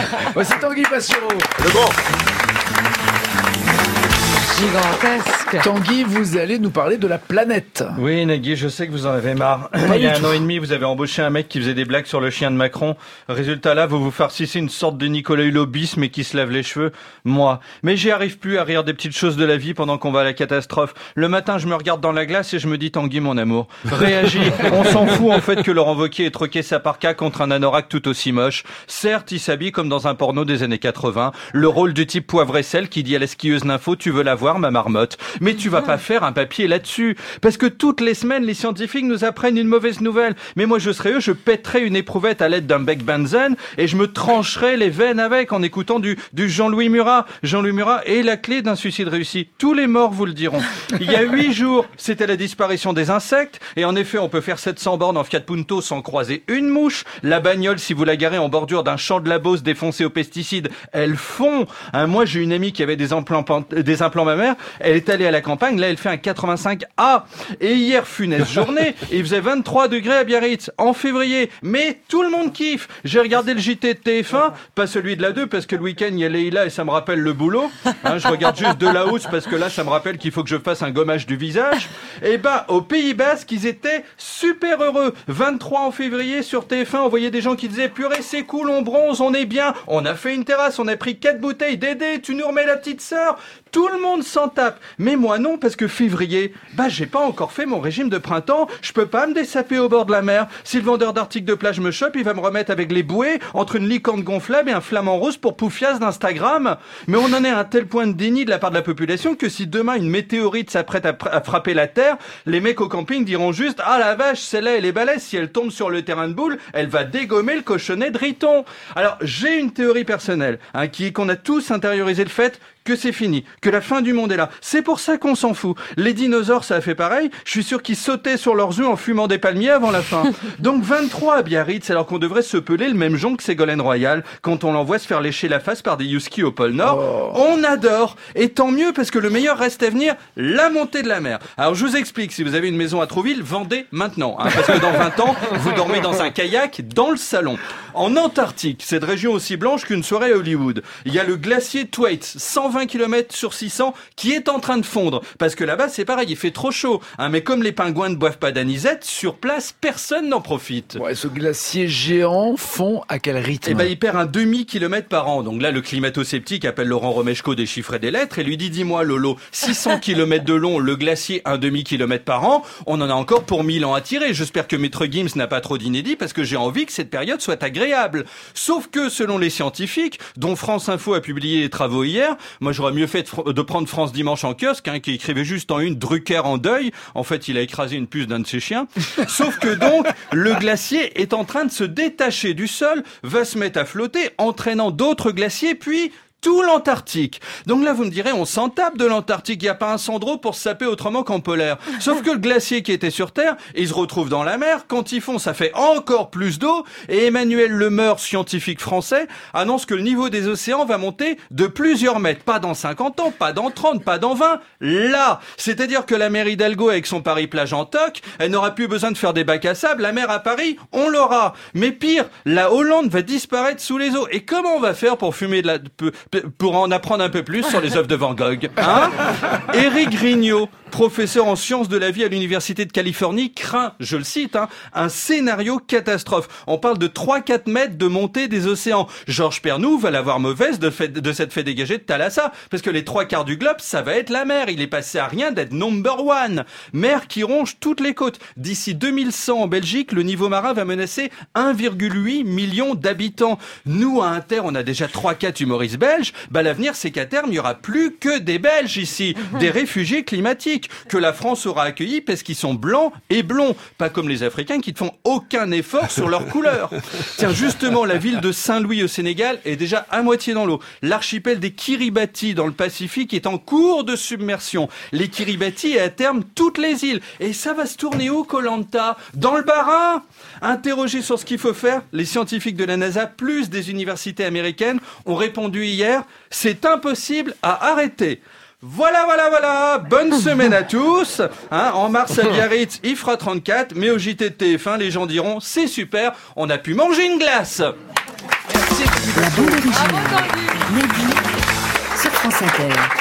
Voici Tanguy Passiero. Le bon. Gigantesque. Tanguy, vous allez nous parler de la planète. Oui, Nagui, je sais que vous en avez marre. Il y a 1 an et demi, vous avez embauché un mec qui faisait des blagues sur le chien de Macron. Résultat là, vous vous farcissez une sorte de Nicolas Hulot bis, mais qui se lave les cheveux. Moi. Mais j'y arrive plus à rire des petites choses de la vie pendant qu'on va à la catastrophe. Le matin, je me regarde dans la glace et je me dis, Tanguy, mon amour, réagis. On s'en fout, en fait, que Laurent Wauquiez ait troqué sa parka contre un anorak tout aussi moche. Certes, il s'habille comme dans un porno des années 80. Le rôle du type poivre et sel qui dit à la skieuse nympho, tu veux la voir, ma marmotte. Mais tu vas pas faire un papier là-dessus. Parce que toutes les semaines, les scientifiques nous apprennent une mauvaise nouvelle. Mais moi, je serais eux, je pèterais une éprouvette à l'aide d'un bec Benzen et je me trancherais les veines avec en écoutant du Jean-Louis Murat. Jean-Louis Murat est la clé d'un suicide réussi. Tous les morts vous le diront. Il y a 8 jours, c'était la disparition des insectes. Et en effet, on peut faire 700 bornes en Fiat Punto sans croiser une mouche. La bagnole, si vous la garez en bordure d'un champ de la Beauce défoncé aux pesticides, elle fond. Moi, j'ai une amie qui avait des implants mammaires. Elle est allée à la campagne, là elle fait un 85A. Et hier, funeste journée, il faisait 23 degrés à Biarritz, en février. Mais tout le monde kiffe. J'ai regardé le JT de TF1, pas celui de la 2, parce que le week-end, il y a Leïla et ça me rappelle le boulot. Je regarde juste de la hausse, parce que là, ça me rappelle qu'il faut que je fasse un gommage du visage. Et au Pays Basque, ils étaient super heureux. 23 en février, sur TF1, on voyait des gens qui disaient, purée, c'est cool, on bronze, on est bien. On a fait une terrasse, on a pris 4 bouteilles. Dédé, tu nous remets la petite sœur. Tout le monde s'en tape. Mais moi non, parce que février, j'ai pas encore fait mon régime de printemps, je peux pas me dessaper au bord de la mer. Si le vendeur d'articles de plage me chope, il va me remettre avec les bouées entre une licorne gonflable et un flamant rose pour poufias d'Instagram. Mais on en est à un tel point de déni de la part de la population que si demain une météorite s'apprête à frapper la Terre, les mecs au camping diront juste « Ah la vache, celle-là elle est balèze, si elle tombe sur le terrain de boule, elle va dégommer le cochonnet de Riton. » Alors j'ai une théorie personnelle, qui est qu'on a tous intériorisé le fait que c'est fini, que la fin du monde est là. C'est pour ça qu'on s'en fout. Les dinosaures, ça a fait pareil. Je suis sûr qu'ils sautaient sur leurs œufs en fumant des palmiers avant la fin. Donc 23 à Biarritz, alors qu'on devrait se peler le même jonc que Ségolène Royal quand on l'envoie se faire lécher la face par des huskies au pôle Nord. Oh. On adore. Et tant mieux parce que le meilleur reste à venir, la montée de la mer. Alors je vous explique, si vous avez une maison à Trouville, vendez maintenant. Parce que dans 20 ans, vous dormez dans un kayak dans le salon. En Antarctique, cette région aussi blanche qu'une soirée à Hollywood, il y a le glacier Thwaites, 120 km sur 600, qui est en train de fondre. Parce que là-bas, c'est pareil, il fait trop chaud. Mais comme les pingouins ne boivent pas d'anisette, sur place, personne n'en profite. Ouais, ce glacier géant fond à quel rythme ? Il perd un demi-kilomètre par an. Donc là, le climato-sceptique appelle Laurent Romeshko des chiffres et des lettres et lui dit, dis-moi Lolo, 600 km de long, le glacier un demi-kilomètre par an, on en a encore pour 1000 ans à tirer. J'espère que Maître Gims n'a pas trop d'inédit parce que j'ai envie que cette période soit agréable. Sauf que, selon les scientifiques, dont France Info a publié les travaux hier, moi j'aurais mieux fait de prendre France Dimanche en kiosque, qui écrivait juste en une Drucker en deuil. En fait, il a écrasé une puce d'un de ses chiens. Sauf que donc, le glacier est en train de se détacher du sol, va se mettre à flotter, entraînant d'autres glaciers, puis tout l'Antarctique. Donc là, vous me direz, on s'en tape de l'Antarctique. Il n'y a pas un Sandro pour se saper autrement qu'en polaire. Sauf que le glacier qui était sur Terre, il se retrouve dans la mer. Quand ils font, ça fait encore plus d'eau. Et Emmanuel Lemeur, scientifique français, annonce que le niveau des océans va monter de plusieurs mètres. Pas dans 50 ans, pas dans 30, pas dans 20. Là! C'est-à-dire que la mer Hidalgo, avec son Paris-Plage en toc, elle n'aura plus besoin de faire des bacs à sable. La mer à Paris, on l'aura. Mais pire, la Hollande va disparaître sous les eaux. Et comment on va faire pour fumer pour en apprendre un peu plus sur les œuvres de Van Gogh, Éric Grignot, professeur en sciences de la vie à l'Université de Californie, craint, je le cite, un scénario catastrophe. On parle de 3-4 mètres de montée des océans. Georges Pernou va l'avoir mauvaise de s'être fait dégager de Thalassa, parce que les 3/4 du globe, ça va être la mer. Il est passé à rien d'être number one. Mer qui ronge toutes les côtes. D'ici 2100 en Belgique, le niveau marin va menacer 1,8 million d'habitants. Nous, à Inter, on a déjà 3-4 humoristes belges. L'avenir, c'est qu'à terme, il n'y aura plus que des Belges ici, des réfugiés climatiques, que la France aura accueillis parce qu'ils sont blancs et blonds, pas comme les Africains qui ne font aucun effort sur leur couleur. Tiens, justement, la ville de Saint-Louis au Sénégal est déjà à moitié dans l'eau. L'archipel des Kiribati dans le Pacifique est en cours de submersion. Les Kiribati et à terme toutes les îles. Et ça va se tourner où, Koh-Lanta ? Dans le Bas-Rhin ? Interrogés sur ce qu'il faut faire, les scientifiques de la NASA plus des universités américaines ont répondu hier, c'est impossible à arrêter. Voilà. Bonne semaine à tous. En mars à Biarritz, il fera 34, mais au JT de TF1, les gens diront, c'est super, on a pu manger une glace. Merci. La bande originale. Bravo, Tanguy. Mehdi sur France Inter.